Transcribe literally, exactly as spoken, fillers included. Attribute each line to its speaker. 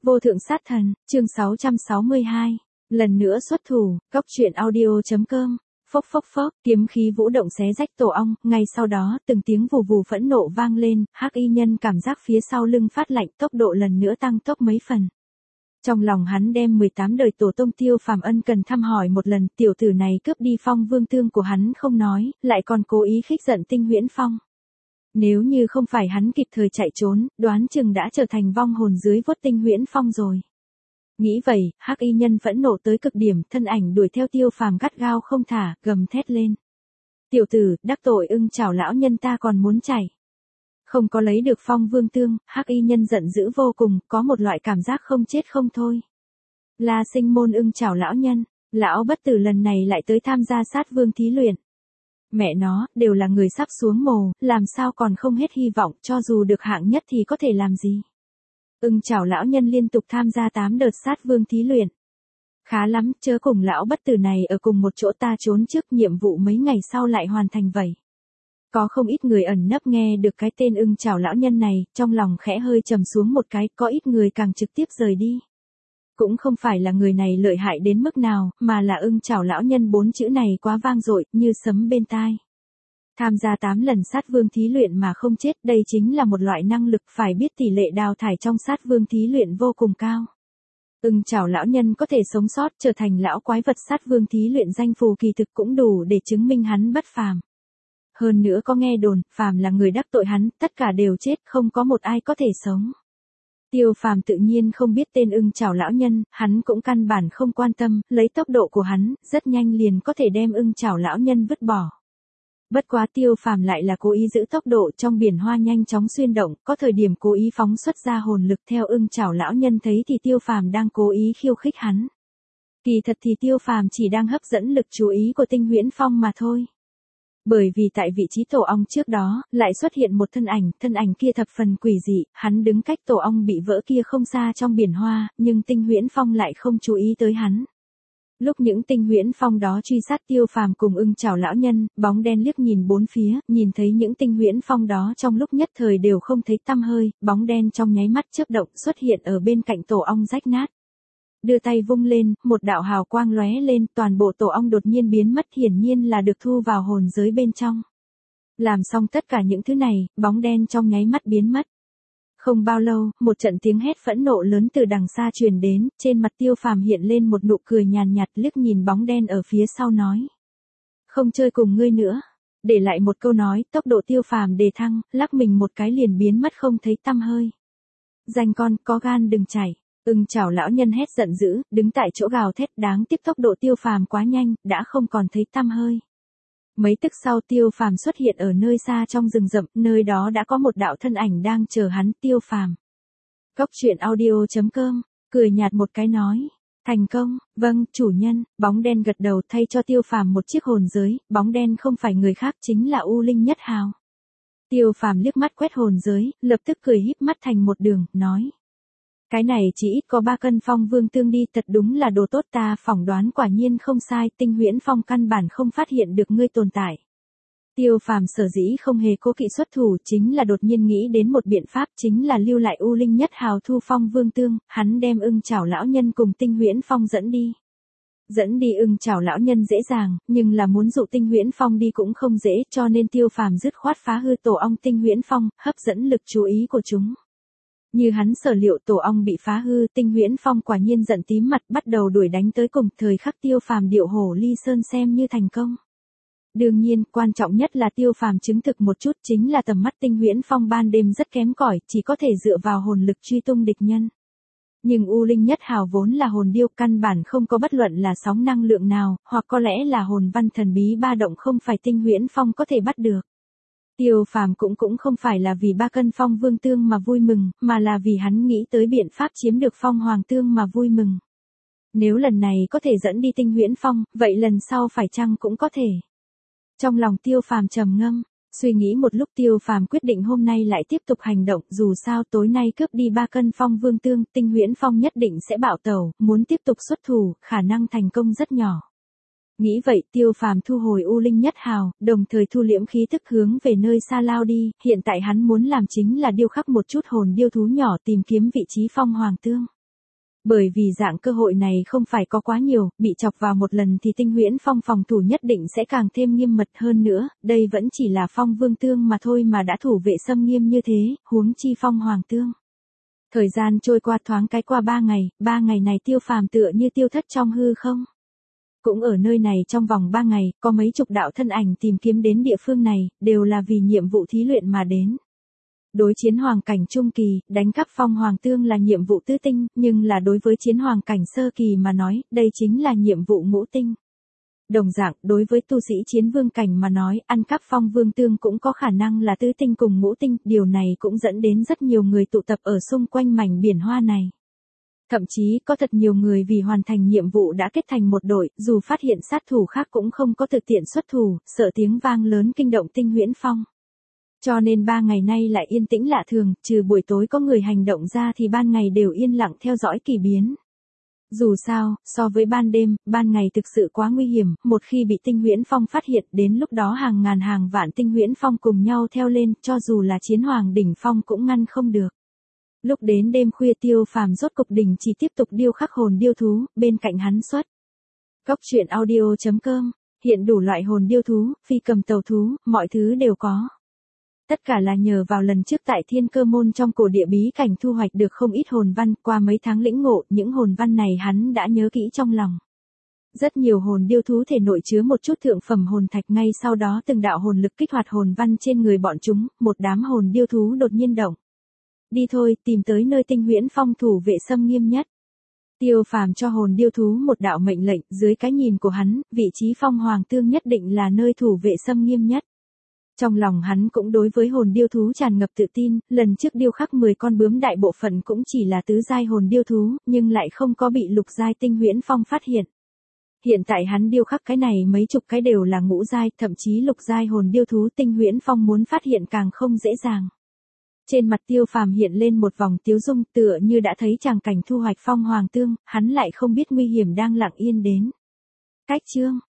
Speaker 1: Vô thượng sát thần, chương sáu trăm sáu mươi hai. Lần nữa xuất thủ, góc truyện audio.com. Phốc phốc phốc, kiếm khí vũ động xé rách tổ ong, ngay sau đó, từng tiếng vù vù phẫn nộ vang lên, Hắc Y Nhân cảm giác phía sau lưng phát lạnh, tốc độ lần nữa tăng tốc mấy phần. Trong lòng hắn đem mười tám đời tổ tông Tiêu Phàm ân cần thăm hỏi một lần, tiểu tử này cướp đi Phong Vương Tương của hắn không nói, lại còn cố ý khích giận Tinh Huyễn Phong. Nếu như không phải hắn kịp thời chạy trốn, đoán chừng đã trở thành vong hồn dưới vuốt Tinh Huyễn Phong rồi. Nghĩ vậy, Hắc Y Nhân phẫn nộ tới cực điểm, thân ảnh đuổi theo Tiêu Phàm gắt gao không thả, gầm thét lên. Tiểu tử, đắc tội ưng chảo lão nhân ta còn muốn chạy. Không có lấy được Phong Vương Tương, Hắc Y Nhân giận dữ vô cùng, có một loại cảm giác không chết không thôi. La Sinh Môn ưng chảo lão nhân, lão bất tử lần này lại tới tham gia sát vương thí luyện. Mẹ nó, đều là người sắp xuống mồ, làm sao còn không hết hy vọng, cho dù được hạng nhất thì có thể làm gì. Ưng chảo lão nhân liên tục tham gia tám đợt sát vương thí luyện. Khá lắm, chớ cùng lão bất tử này ở cùng một chỗ, ta trốn trước nhiệm vụ mấy ngày sau lại hoàn thành vậy. Có không ít người ẩn nấp nghe được cái tên ưng chảo lão nhân này, trong lòng khẽ hơi trầm xuống một cái, có ít người càng trực tiếp rời đi. Cũng không phải là người này lợi hại đến mức nào, mà là ưng chảo lão nhân bốn chữ này quá vang dội, như sấm bên tai. Tham gia tám lần sát vương thí luyện mà không chết, đây chính là một loại năng lực, phải biết tỷ lệ đào thải trong sát vương thí luyện vô cùng cao. Ưng chảo lão nhân có thể sống sót trở thành lão quái vật sát vương thí luyện danh phù kỳ thực cũng đủ để chứng minh hắn bất phàm. Hơn nữa có nghe đồn, phàm là người đắc tội hắn, tất cả đều chết, không có một ai có thể sống. Tiêu Phàm tự nhiên không biết tên ưng chảo lão nhân, hắn cũng căn bản không quan tâm, lấy tốc độ của hắn, rất nhanh liền có thể đem ưng chảo lão nhân vứt bỏ. Bất quá Tiêu Phàm lại là cố ý giữ tốc độ, trong biển hoa nhanh chóng xuyên động, có thời điểm cố ý phóng xuất ra hồn lực, theo ưng chảo lão nhân thấy thì Tiêu Phàm đang cố ý khiêu khích hắn. Kỳ thật thì Tiêu Phàm chỉ đang hấp dẫn lực chú ý của Tinh Huyễn Phong mà thôi. Bởi vì tại vị trí tổ ong trước đó, lại xuất hiện một thân ảnh, thân ảnh kia thập phần quỷ dị, hắn đứng cách tổ ong bị vỡ kia không xa trong biển hoa, nhưng Tinh Huyễn Phong lại không chú ý tới hắn. Lúc những Tinh Huyễn Phong đó truy sát Tiêu Phàm cùng ưng chảo lão nhân, bóng đen liếc nhìn bốn phía, nhìn thấy những Tinh Huyễn Phong đó trong lúc nhất thời đều không thấy tăm hơi, bóng đen trong nháy mắt chớp động xuất hiện ở bên cạnh tổ ong rách nát. Đưa tay vung lên, một đạo hào quang lóe lên, toàn bộ tổ ong đột nhiên biến mất, hiển nhiên là được thu vào hồn giới bên trong. Làm xong tất cả những thứ này, bóng đen trong nháy mắt biến mất. Không bao lâu, một trận tiếng hét phẫn nộ lớn từ đằng xa truyền đến, trên mặt Tiêu Phàm hiện lên một nụ cười nhàn nhạt, liếc nhìn bóng đen ở phía sau nói. Không chơi cùng ngươi nữa. Để lại một câu nói, tốc độ Tiêu Phàm đề thăng, lắc mình một cái liền biến mất không thấy tăm hơi. Danh con, có gan đừng chạy. Ưng chảo lão nhân hét giận dữ, đứng tại chỗ gào thét, đáng tiếc tốc độ Tiêu Phàm quá nhanh, đã không còn thấy tăm hơi. Mấy tức sau Tiêu Phàm xuất hiện ở nơi xa trong rừng rậm, nơi đó đã có một đạo thân ảnh đang chờ hắn. Tiêu Phàm. Góc truyện audio.com, cười nhạt một cái nói. Thành công, vâng, chủ nhân. Bóng đen gật đầu, thay cho Tiêu Phàm một chiếc hồn giới, bóng đen không phải người khác chính là U Linh Nhất Hào. Tiêu Phàm liếc mắt quét hồn giới, lập tức cười híp mắt thành một đường, nói. Cái này chỉ ít có ba cân Phong Vương Tương đi, thật đúng là đồ tốt, ta phỏng đoán quả nhiên không sai, Tinh Huyễn Phong căn bản không phát hiện được ngươi tồn tại. Tiêu Phàm sở dĩ không hề cố kỵ xuất thủ, chính là đột nhiên nghĩ đến một biện pháp, chính là lưu lại U Linh Nhất Hào thu Phong Vương Tương, hắn đem ưng chảo lão nhân cùng Tinh Huyễn Phong dẫn đi. Dẫn đi ưng chảo lão nhân dễ dàng, nhưng là muốn dụ Tinh Huyễn Phong đi cũng không dễ, cho nên Tiêu Phàm dứt khoát phá hư tổ ong Tinh Huyễn Phong, hấp dẫn lực chú ý của chúng. Như hắn sở liệu, tổ ong bị phá hư, Tinh Huyễn Phong quả nhiên giận tím mặt, bắt đầu đuổi đánh tới cùng, thời khắc Tiêu Phàm điệu hổ ly sơn xem như thành công. Đương nhiên, quan trọng nhất là Tiêu Phàm chứng thực một chút, chính là tầm mắt Tinh Huyễn Phong ban đêm rất kém cỏi, chỉ có thể dựa vào hồn lực truy tung địch nhân. Nhưng U Linh Nhất Hào vốn là hồn điêu, căn bản không có bất luận là sóng năng lượng nào, hoặc có lẽ là hồn văn thần bí ba động không phải Tinh Huyễn Phong có thể bắt được. Tiêu Phàm cũng cũng không phải là vì ba cân Phong Vương Tương mà vui mừng, mà là vì hắn nghĩ tới biện pháp chiếm được Phong Hoàng Tương mà vui mừng. Nếu lần này có thể dẫn đi Tinh Huyễn Phong, vậy lần sau phải chăng cũng có thể. Trong lòng Tiêu Phàm trầm ngâm, suy nghĩ một lúc, Tiêu Phàm quyết định hôm nay lại tiếp tục hành động, dù sao tối nay cướp đi ba cân Phong Vương Tương, Tinh Huyễn Phong nhất định sẽ bạo tẩu, muốn tiếp tục xuất thủ, khả năng thành công rất nhỏ. Nghĩ vậy, Tiêu Phàm thu hồi U Linh Nhất Hào, đồng thời thu liễm khí tức hướng về nơi xa lao đi, hiện tại hắn muốn làm chính là điêu khắc một chút hồn điêu thú nhỏ, tìm kiếm vị trí Phong Hoàng Tương. Bởi vì dạng cơ hội này không phải có quá nhiều, bị chọc vào một lần thì Tinh Huyễn Phong phòng thủ nhất định sẽ càng thêm nghiêm mật hơn nữa, đây vẫn chỉ là Phong Vương Tương mà thôi mà đã thủ vệ xâm nghiêm như thế, huống chi Phong Hoàng Tương. Thời gian trôi qua thoáng cái qua ba ngày, ba ngày này Tiêu Phàm tựa như tiêu thất trong hư không. Cũng ở nơi này trong vòng ba ngày, có mấy chục đạo thân ảnh tìm kiếm đến địa phương này, đều là vì nhiệm vụ thí luyện mà đến. Đối chiến hoàng cảnh trung kỳ, đánh cắp Phong Hoàng Tương là nhiệm vụ tứ tinh, nhưng là đối với chiến hoàng cảnh sơ kỳ mà nói, đây chính là nhiệm vụ ngũ tinh. Đồng dạng, đối với tu sĩ chiến vương cảnh mà nói, ăn cắp Phong Vương Tương cũng có khả năng là tứ tinh cùng ngũ tinh, điều này cũng dẫn đến rất nhiều người tụ tập ở xung quanh mảnh biển hoa này. Thậm chí có thật nhiều người vì hoàn thành nhiệm vụ đã kết thành một đội, dù phát hiện sát thủ khác cũng không có thực tiện xuất thủ, sợ tiếng vang lớn kinh động Tinh Huyễn Phong. Cho nên ba ngày nay lại yên tĩnh lạ thường, trừ buổi tối có người hành động ra thì ban ngày đều yên lặng theo dõi kỳ biến. Dù sao, so với ban đêm, ban ngày thực sự quá nguy hiểm, một khi bị Tinh Huyễn Phong phát hiện đến lúc đó hàng ngàn hàng vạn Tinh Huyễn Phong cùng nhau theo lên, cho dù là chiến hoàng đỉnh phong cũng ngăn không được. Lúc đến đêm khuya Tiêu Phàm rốt cục đỉnh chỉ tiếp tục điêu khắc hồn điêu thú, bên cạnh hắn xuất. Góc truyện audio chấm com, hiện đủ loại hồn điêu thú, phi cầm tàu thú, mọi thứ đều có. Tất cả là nhờ vào lần trước tại Thiên Cơ Môn trong cổ địa bí cảnh thu hoạch được không ít hồn văn, qua mấy tháng lĩnh ngộ, những hồn văn này hắn đã nhớ kỹ trong lòng. Rất nhiều hồn điêu thú thể nội chứa một chút thượng phẩm hồn thạch, ngay sau đó từng đạo hồn lực kích hoạt hồn văn trên người bọn chúng, một đám hồn điêu thú đột nhiên động. Đi thôi, tìm tới nơi Tinh Huyễn Phong thủ vệ xâm nghiêm nhất. Tiêu Phàm cho hồn điêu thú một đạo mệnh lệnh, dưới cái nhìn của hắn, vị trí Phong Hoàng Tương nhất định là nơi thủ vệ xâm nghiêm nhất. Trong lòng hắn cũng đối với hồn điêu thú tràn ngập tự tin, lần trước điêu khắc mười con bướm đại bộ phận cũng chỉ là tứ giai hồn điêu thú, nhưng lại không có bị lục giai Tinh Huyễn Phong phát hiện. Hiện tại hắn điêu khắc cái này mấy chục cái đều là ngũ giai, thậm chí lục giai hồn điêu thú, Tinh Huyễn Phong muốn phát hiện càng không dễ dàng. Trên mặt Tiêu Phàm hiện lên một vòng tiếu dung, tựa như đã thấy tràng cảnh thu hoạch Phong Hoàng Tương, hắn lại không biết nguy hiểm đang lặng yên đến. Cách chương